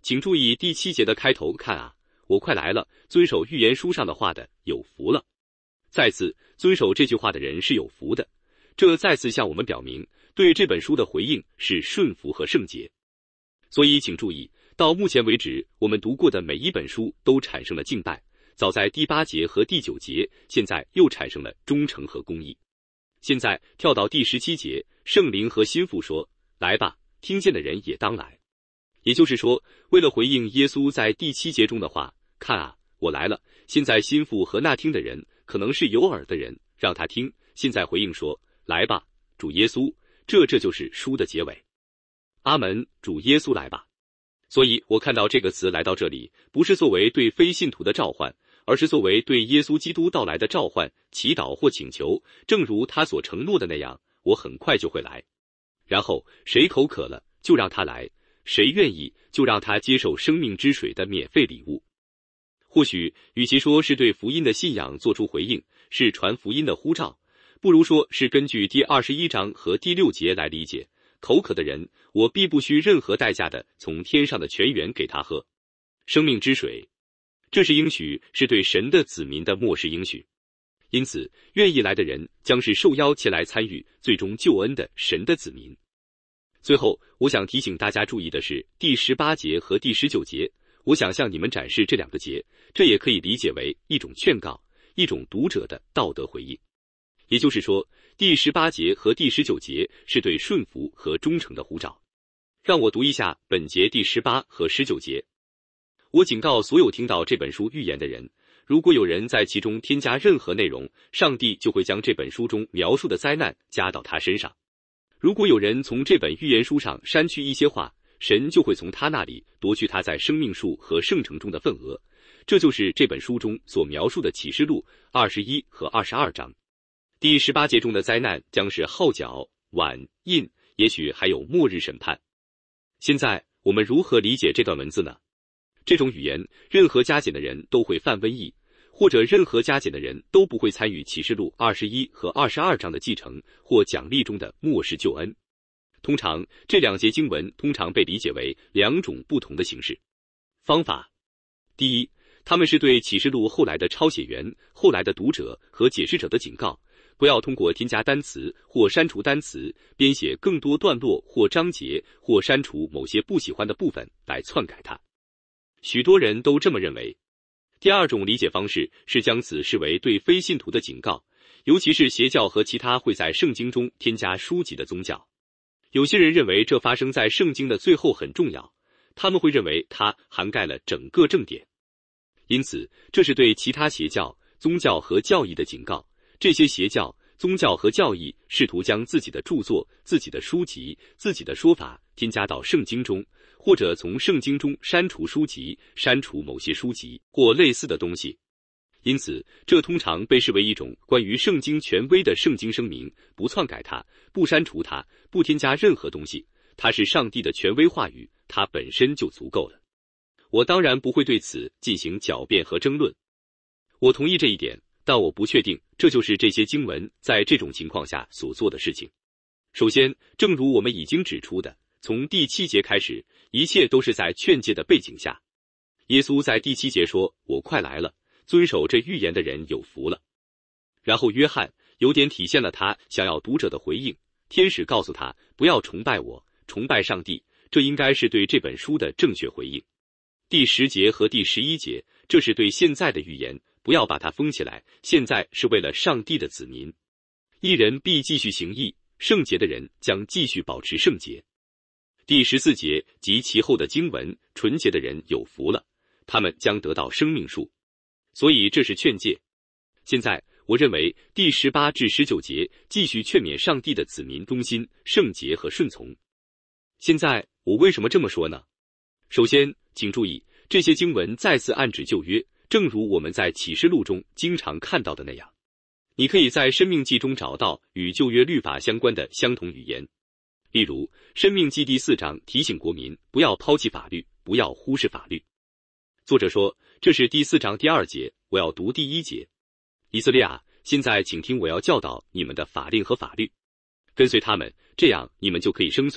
请注意第7节的开头，看啊，我快来了，遵守预言书上的话的有福了。再次，遵守这句话的人是有福的。这再次向我们表明，对这本书的回应是顺服和圣洁。所以请注意，到目前为止我们读过的每一本书都产生了敬拜，早在第8节和第9节，现在又产生了忠诚和公义。现在跳到第17节，圣灵和心腹说，来吧，听见的人也当来。也就是说，为了回应耶稣在第7节中的话，看啊，我来了，现在心腹和那听的人可能是有耳的人，让他听，现在回应说，来吧，主耶稣，这就是书的结尾。阿门，主耶稣来吧。所以我看到这个词来到这里，不是作为对非信徒的召唤，而是作为对耶稣基督到来的召唤、祈祷或请求，正如他所承诺的那样，我很快就会来。然后谁口渴了，就让他来，谁愿意，就让他接受生命之水的免费礼物。或许与其说是对福音的信仰做出回应，是传福音的呼召，不如说是根据第21章和第6节来理解，口渴的人，我必不需任何代价的从天上的泉源给他喝。生命之水，这是应许，是对神的子民的末世应许。因此，愿意来的人将是受邀前来参与最终救恩的神的子民。最后，我想提醒大家注意的是第18节和第19节，我想向你们展示这2个节，这也可以理解为一种劝告，一种读者的道德回应。也就是说，第18节和第19节是对顺服和忠诚的呼召。让我读一下本节第18和19节。我警告所有听到这本书预言的人，如果有人在其中添加任何内容，上帝就会将这本书中描述的灾难加到他身上。如果有人从这本预言书上删去一些话，神就会从他那里夺去他在生命树和圣城中的份额。这就是这本书中所描述的启示录21和22章。第18节中的灾难将是号角、碗、印，也许还有末日审判。现在我们如何理解这段文字呢？这种语言，任何加减的人都会犯瘟疫，或者任何加减的人都不会参与启示录21和22章的继承或奖励中的末世救恩。通常，这2节经文通常被理解为2种不同的形式。方法：第一，他们是对启示录后来的抄写员、后来的读者和解释者的警告，不要通过添加单词或删除单词、编写更多段落或章节或删除某些不喜欢的部分来篡改它。许多人都这么认为。第2种理解方式是将此视为对非信徒的警告，尤其是邪教和其他会在圣经中添加书籍的宗教。有些人认为这发生在圣经的最后很重要，他们会认为它涵盖了整个正典。因此，这是对其他邪教、宗教和教义的警告。这些邪教、宗教和教义试图将自己的著作、自己的书籍、自己的说法添加到圣经中，或者从圣经中删除书籍、删除某些书籍或类似的东西。因此，这通常被视为一种关于圣经权威的圣经声明，不篡改它，不删除它，不添加任何东西。它是上帝的权威话语，它本身就足够了。我当然不会对此进行狡辩和争论。我同意这一点，但我不确定这就是这些经文在这种情况下所做的事情。首先，正如我们已经指出的，从第7节开始，一切都是在劝诫的背景下。耶稣在第7节说，我快来了，遵守这预言的人有福了。然后约翰有点体现了他想要读者的回应，天使告诉他，不要崇拜我，崇拜上帝，这应该是对这本书的正确回应。第10节和第11节，这是对现在的预言，不要把它封起来，现在是为了上帝的子民。义人必继续行义，圣洁的人将继续保持圣洁。第14节及其后的经文，纯洁的人有福了，他们将得到生命树。所以这是劝诫。现在我认为第18至19节继续劝勉上帝的子民忠心、圣洁和顺从。现在我为什么这么说呢？首先，请注意，这些经文再次暗指旧约，正如我们在启示录中经常看到的那样。你可以在申命记中找到与旧约律法相关的相同语言。例如，申命记第4章提醒国民不要抛弃法律，不要忽视法律。作者说，这是第4章第2节，我要读第1节。以色列啊，现在请听我要教导你们的法令和法律，跟随他们，这样你们就可以生存。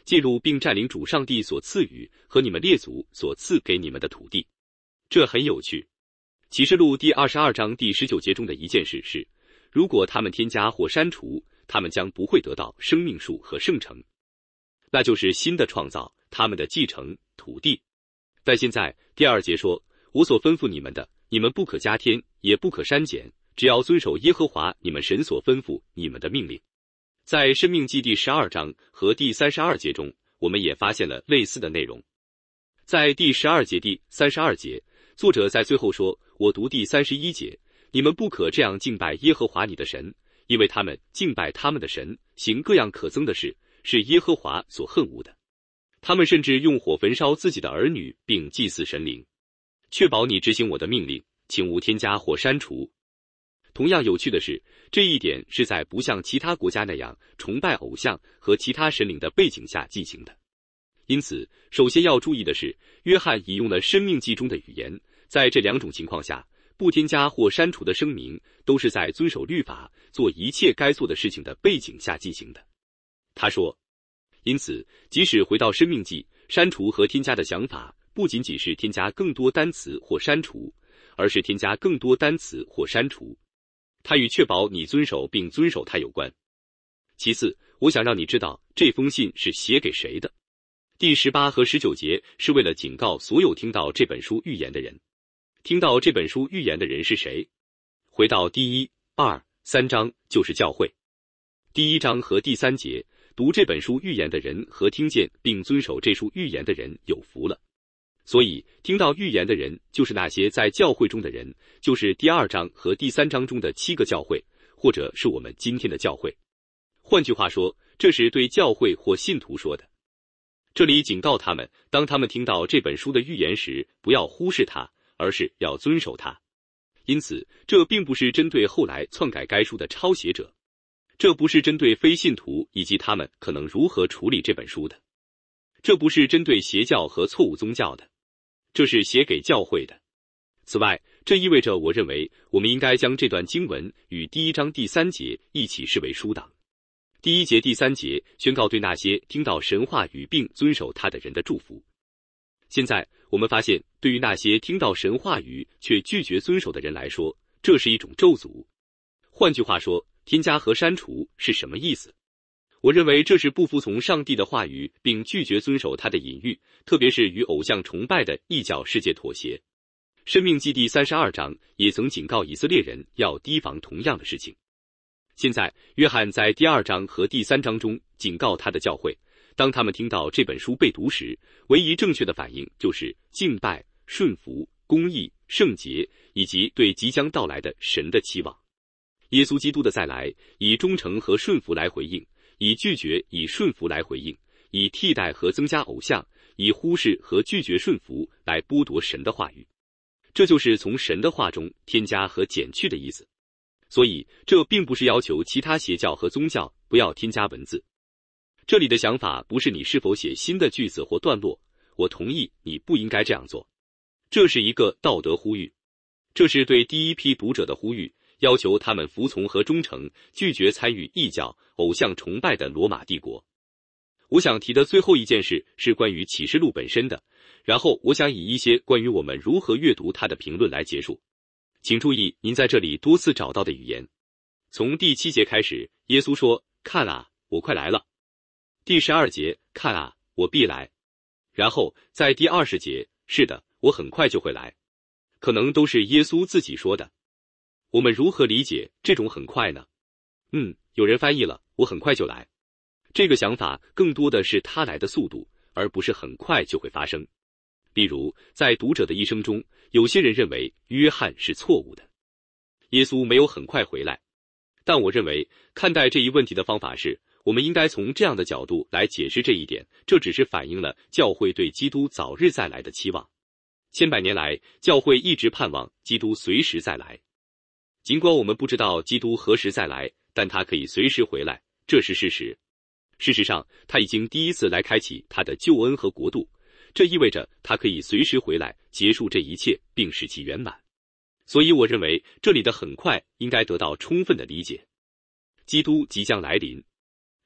进入并占领主上帝所赐予和你们列祖所赐给你们的土地。这很有趣。启示录第22章第19节中的一件事是，如果他们添加或删除，他们将不会得到生命树和圣城，那就是新的创造，他们的继承土地。但现在第2节说，我所吩咐你们的，你们不可加添，也不可删减，只要遵守耶和华你们神所吩咐你们的命令。在申命记第12章和第32节中，我们也发现了类似的内容。在第12节第32节，作者在最后说，我读第31节，你们不可这样敬拜耶和华你的神，因为他们敬拜他们的神，行各样可憎的事，是耶和华所恨恶的。他们甚至用火焚烧自己的儿女，并祭祀神灵。确保你执行我的命令，请勿添加或删除。同样有趣的是，这一点是在不像其他国家那样崇拜偶像和其他神灵的背景下进行的。因此，首先要注意的是，约翰引用了申命记中的语言，在这2种情况下，不添加或删除的声明都是在遵守律法、做一切该做的事情的背景下进行的。他说，因此，即使回到申命记，删除和添加的想法不仅仅是添加更多单词或删除，而是添加更多单词或删除。它与确保你遵守并遵守它有关。其次，我想让你知道这封信是写给谁的。第18和19节是为了警告所有听到这本书预言的人。听到这本书预言的人是谁？回到第1、2、3章就是教会。第1章和第3节，读这本书预言的人和听见并遵守这书预言的人有福了。所以，听到预言的人就是那些在教会中的人，就是第2章和第3章中的7个教会，或者是我们今天的教会。换句话说，这是对教会或信徒说的。这里警告他们，当他们听到这本书的预言时，不要忽视它，而是要遵守它。因此，这并不是针对后来篡改该书的抄写者，这不是针对非信徒以及他们可能如何处理这本书的，这不是针对邪教和错误宗教的，这是写给教会的。此外，这意味着我认为我们应该将这段经文与第1章第3节一起视为书档。第1节第3节宣告对那些听到神话语并遵守它的人的祝福。现在我们发现，对于那些听到神话语却拒绝遵守的人来说，这是一种咒诅。换句话说，添加和删除是什么意思？我认为这是不服从上帝的话语并拒绝遵守他的隐喻，特别是与偶像崇拜的异教世界妥协。申命记第32章也曾警告以色列人要提防同样的事情。现在，约翰在第2章和第3章中警告他的教会，当他们听到这本书被读时，唯一正确的反应就是敬拜、顺服、公义、圣洁，以及对即将到来的神的期望。耶稣基督的再来，以忠诚和顺服来回应，以拒绝以顺服来回应，以替代和增加偶像，以忽视和拒绝顺服来剥夺神的话语。这就是从神的话中添加和减去的意思。所以，这并不是要求其他邪教和宗教不要添加文字。这里的想法不是你是否写新的句子或段落，我同意你不应该这样做。这是一个道德呼吁，这是对第一批读者的呼吁，要求他们服从和忠诚，拒绝参与异教、偶像崇拜的罗马帝国。我想提的最后一件事是关于启示录本身的，然后我想以一些关于我们如何阅读它的评论来结束。请注意您在这里多次找到的语言。从第7节开始，耶稣说，看啊，我快来了。第12节，看啊，我必来。然后在第20节，是的，我很快就会来。可能都是耶稣自己说的。我们如何理解这种很快呢？有人翻译了，我很快就来。这个想法更多的是他来的速度，而不是很快就会发生。例如，在读者的一生中，有些人认为约翰是错误的，耶稣没有很快回来。但我认为，看待这一问题的方法是，我们应该从这样的角度来解释这一点，这只是反映了教会对基督早日再来的期望。千百年来，教会一直盼望基督随时再来。尽管我们不知道基督何时再来，但他可以随时回来，这是事实。事实上，他已经第一次来开启他的救恩和国度，这意味着他可以随时回来结束这一切并使其圆满。所以我认为这里的很快应该得到充分的理解。基督即将来临。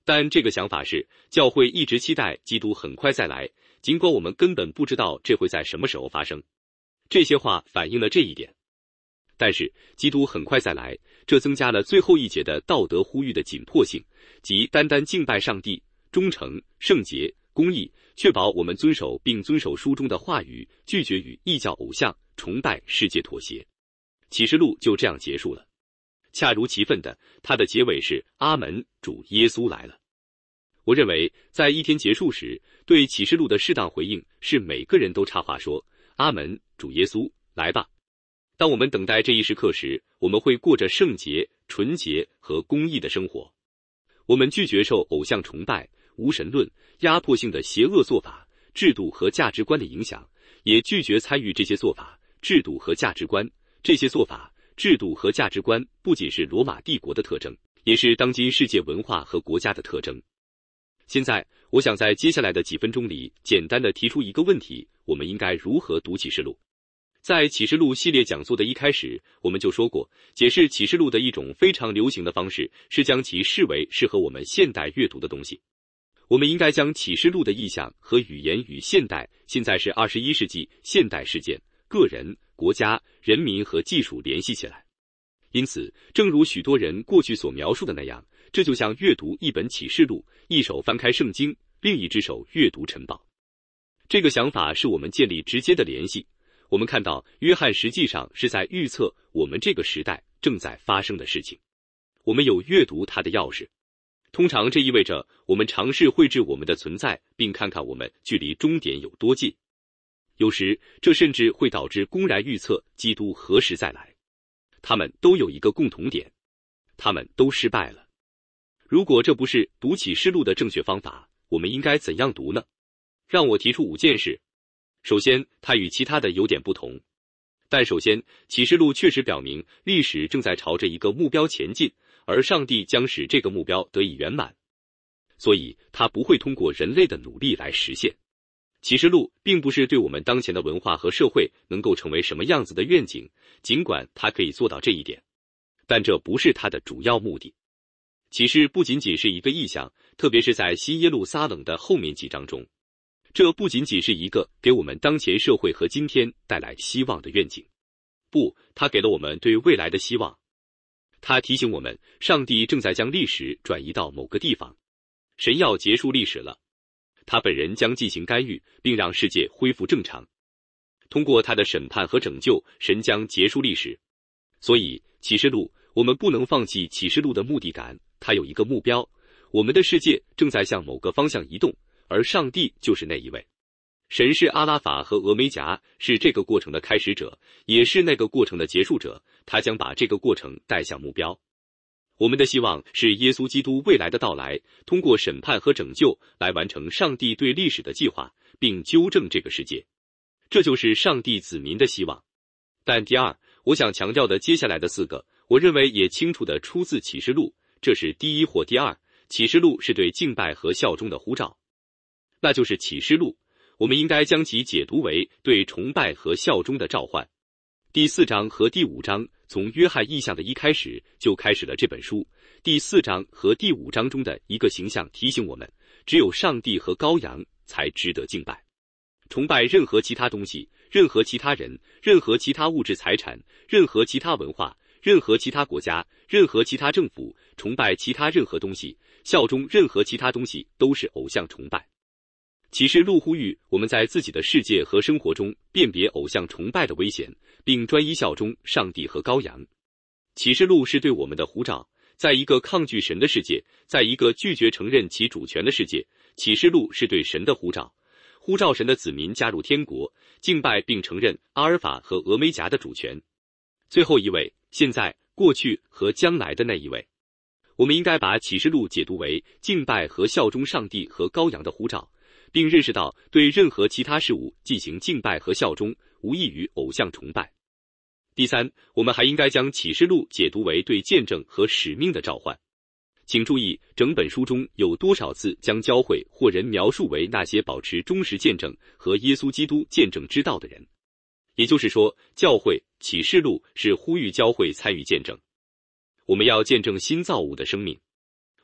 但这个想法是，教会一直期待基督很快再来，尽管我们根本不知道这会在什么时候发生。这些话反映了这一点。但是，基督很快再来，这增加了最后一节的道德呼吁的紧迫性，即单单敬拜上帝、忠诚、圣洁、公义，确保我们遵守并遵守书中的话语，拒绝与异教偶像、崇拜世界妥协。启示录就这样结束了。恰如其分的，它的结尾是阿门，主耶稣来了。我认为，在一天结束时，对启示录的适当回应是每个人都插话说：阿门，主耶稣来吧。当我们等待这一时刻时，我们会过着圣洁、纯洁和公义的生活。我们拒绝受偶像崇拜、无神论、压迫性的邪恶做法、制度和价值观的影响，也拒绝参与这些做法、制度和价值观。这些做法、制度和价值观不仅是罗马帝国的特征，也是当今世界文化和国家的特征。现在，我想在接下来的几分钟里，简单的提出一个问题：我们应该如何读启示录？在启示录系列讲座的一开始，我们就说过，解释启示录的一种非常流行的方式是将其视为适合我们现代阅读的东西。我们应该将启示录的意象和语言与现代，现在是21世纪现代事件、个人、国家、人民和技术联系起来。因此，正如许多人过去所描述的那样，这就像阅读一本启示录，一手翻开圣经，另一只手阅读晨报。这个想法是我们建立直接的联系。我们看到约翰实际上是在预测我们这个时代正在发生的事情。我们有阅读它的钥匙。通常这意味着我们尝试绘制我们的存在，并看看我们距离终点有多近。有时，这甚至会导致公然预测基督何时再来。他们都有一个共同点，他们都失败了。如果这不是读启示录的正确方法，我们应该怎样读呢？让我提出5件事。首先，它与其他的有点不同。但首先，启示录确实表明历史正在朝着一个目标前进，而上帝将使这个目标得以圆满。所以，它不会通过人类的努力来实现。启示录并不是对我们当前的文化和社会能够成为什么样子的愿景，尽管它可以做到这一点，但这不是它的主要目的。启示不仅仅是一个意象，特别是在新耶路撒冷的后面几章中。这不仅仅是一个给我们当前社会和今天带来希望的愿景，不，它给了我们对未来的希望。它提醒我们，上帝正在将历史转移到某个地方，神要结束历史了，他本人将进行干预，并让世界恢复正常。通过他的审判和拯救，神将结束历史。所以，启示录，我们不能放弃启示录的目的感，它有一个目标，我们的世界正在向某个方向移动。而上帝就是那一位。神是阿拉法和俄梅戛，是这个过程的开始者，也是那个过程的结束者，他将把这个过程带向目标。我们的希望是耶稣基督未来的到来，通过审判和拯救来完成上帝对历史的计划，并纠正这个世界。这就是上帝子民的希望。但第二，我想强调的接下来的4个，我认为也清楚地出自启示录，这是第一或第二。启示录是对敬拜和效忠的呼召。那就是启示录，我们应该将其解读为对崇拜和效忠的召唤。第4章和第5章从约翰意象的一开始就开始了这本书。第4章和第5章中的一个形象提醒我们，只有上帝和羔羊才值得敬拜。崇拜任何其他东西、任何其他人、任何其他物质财产、任何其他文化、任何其他国家、任何其他政府，崇拜其他任何东西、效忠任何其他东西，都是偶像崇拜。启示录呼吁我们在自己的世界和生活中辨别偶像崇拜的危险，并专一效忠上帝和羔羊。启示录是对我们的呼召，在一个抗拒神的世界，在一个拒绝承认其主权的世界，启示录是对神的呼召，呼召神的子民加入天国，敬拜并承认阿尔法和俄梅戛的主权。最后一位，现在、过去和将来的那一位。我们应该把启示录解读为敬拜和效忠上帝和羔羊的呼召，并认识到对任何其他事物进行敬拜和效忠无异于偶像崇拜。第3，我们还应该将启示录解读为对见证和使命的召唤。请注意，整本书中有多少次将教会或人描述为那些保持忠实见证和耶稣基督见证之道的人。也就是说，教会启示录是呼吁教会参与见证。我们要见证新造物的生命。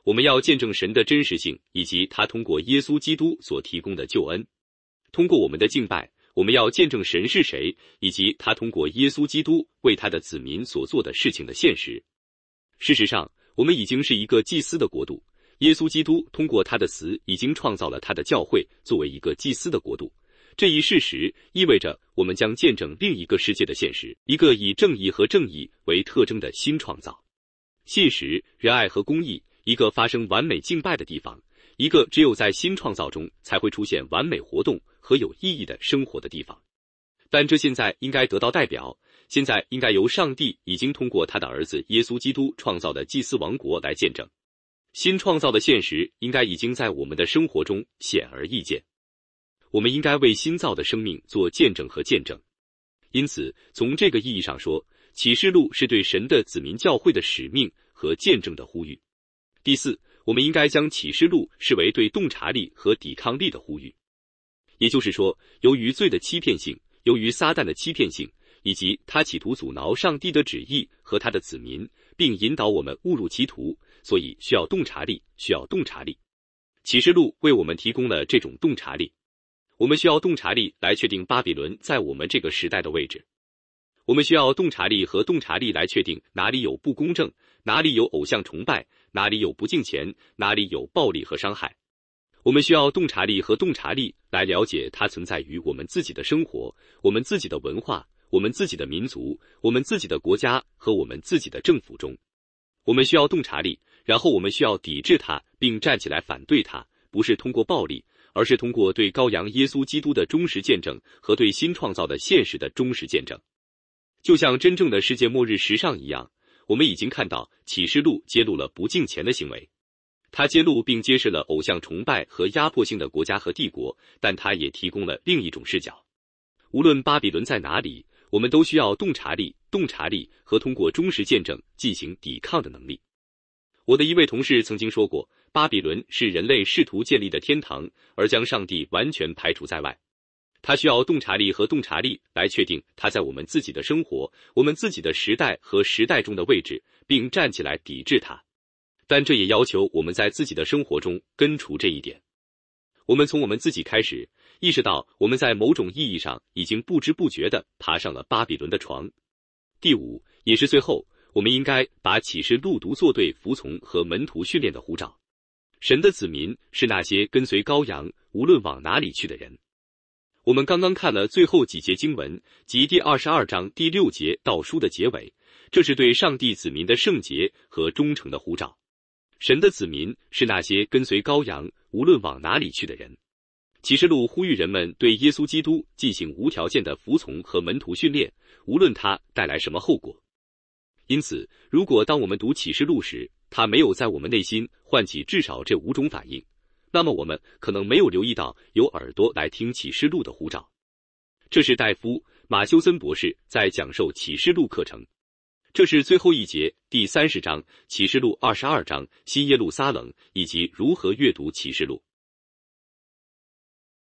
我们要见证神的真实性，以及他通过耶稣基督所提供的救恩。通过我们的敬拜，我们要见证神是谁，以及他通过耶稣基督为他的子民所做的事情的现实。事实上，我们已经是一个祭司的国度，耶稣基督通过他的死已经创造了他的教会作为一个祭司的国度。这一事实意味着我们将见证另一个世界的现实，一个以正义和正义为特征的新创造。信实、仁爱和公义，一个发生完美敬拜的地方，一个只有在新创造中才会出现完美活动和有意义的生活的地方。但这现在应该得到代表，现在应该由上帝已经通过他的儿子耶稣基督创造的祭司王国来见证。新创造的现实应该已经在我们的生活中显而易见。我们应该为新造的生命做见证和见证。因此，从这个意义上说，启示录是对神的子民教会的使命和见证的呼吁。第四，我们应该将启示录视为对洞察力和抵抗力的呼吁。也就是说，由于罪的欺骗性，由于撒旦的欺骗性，以及他企图阻挠上帝的旨意和他的子民，并引导我们误入歧途，所以需要洞察力，需要洞察力。启示录为我们提供了这种洞察力。我们需要洞察力来确定巴比伦在我们这个时代的位置。我们需要洞察力和洞察力来确定哪里有不公正，哪里有偶像崇拜，哪里有不敬虔，哪里有暴力和伤害。我们需要洞察力和洞察力来了解它存在于我们自己的生活、我们自己的文化、我们自己的民族、我们自己的国家和我们自己的政府中。我们需要洞察力，然后我们需要抵制它，并站起来反对它，不是通过暴力，而是通过对羔羊耶稣基督的忠实见证和对新创造的现实的忠实见证。就像真正的世界末日时尚一样，我们已经看到启示录揭露了不敬虔的行为。它揭露并揭示了偶像崇拜和压迫性的国家和帝国，但它也提供了另一种视角。无论巴比伦在哪里，我们都需要洞察力和通过忠实见证进行抵抗的能力。我的一位同事曾经说过，巴比伦是人类试图建立的天堂，而将上帝完全排除在外。他需要洞察力和洞察力来确定他在我们自己的生活、我们自己的时代和时代中的位置，并站起来抵制它。但这也要求我们在自己的生活中根除这一点。我们从我们自己开始，意识到我们在某种意义上已经不知不觉地爬上了巴比伦的床。第五，也是最后，我们应该把启示录读作对服从和门徒训练的呼召。神的子民是那些跟随羔羊无论往哪里去的人。我们刚刚看了最后几节经文，即第22章第6节到书的结尾，这是对上帝子民的圣洁和忠诚的呼召。神的子民是那些跟随羔羊无论往哪里去的人。启示录呼吁人们对耶稣基督进行无条件的服从和门徒训练，无论它带来什么后果。因此，如果当我们读启示录时，它没有在我们内心唤起至少这5种反应，那么我们可能没有留意到有耳朵来听启示录的呼召。这是戴夫·马修森博士在讲授启示录课程。这是最后一节第30章启示录22章新耶路撒冷以及如何阅读启示录。